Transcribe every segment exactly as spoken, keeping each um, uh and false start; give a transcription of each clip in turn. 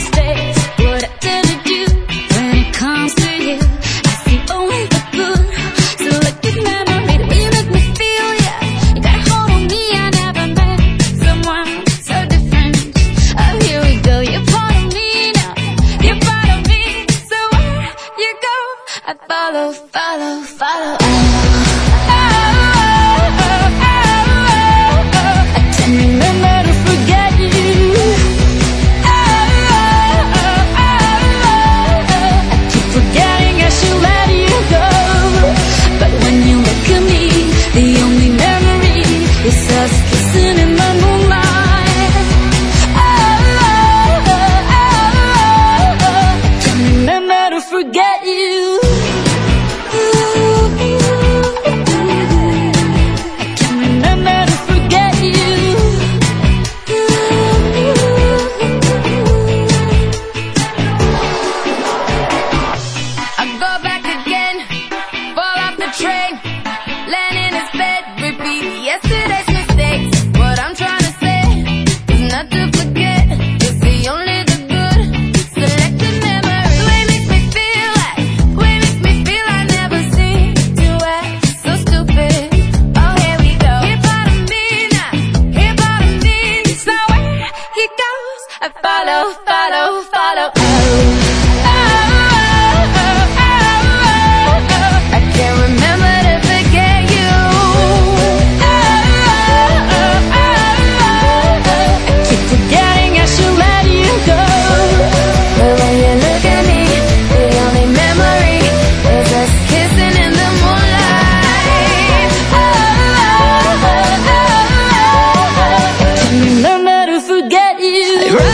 mistakes. What I tend to do when it comes to you, I see only the good. Selective memory, the way you make me feel, yeah. You got a hold on me, I never met someone so different. Oh, here we go, you're part of me now. You're part of me, so where you go, I follow, follow, follow. Oh, oh, oh, oh, oh, oh. I can't remember to forget you. Oh, oh, oh, oh, oh. I keep forgetting I should let you go. But when you look at me, the only memory is us kissing in the moonlight. Oh, oh, oh, oh, oh. I can't remember to forget you. Follow, follow, follow. Oh, oh, oh, oh, oh, oh. I can't remember to forget you. Oh, oh, oh, oh, oh. I keep forgetting I should let you go. But when you look at me, the only memory is us kissing in the moonlight. Oh, oh, oh, oh, oh. I can't remember to forget you.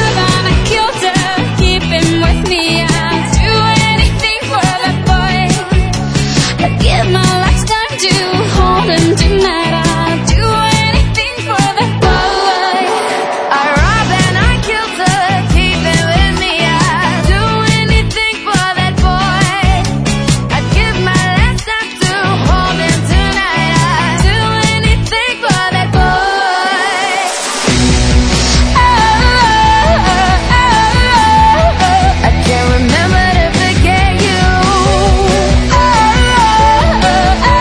Tonight I'll do anything for that boy. I robbed and I killed to keep him with me. I'd do anything for that boy. I'd give my last time to hold him tonight. I'd do anything for that boy. Oh, oh, oh, oh, oh. I can't remember to forget you. Oh, oh, oh, oh.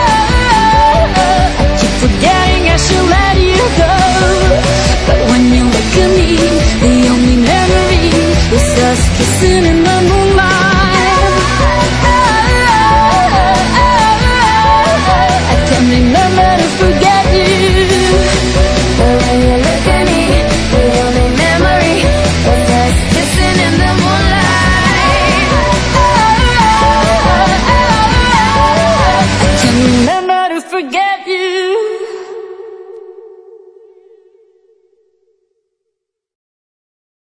Forgetting I should let you go. But when you look at me, the only memory is us kissing in the moonlight.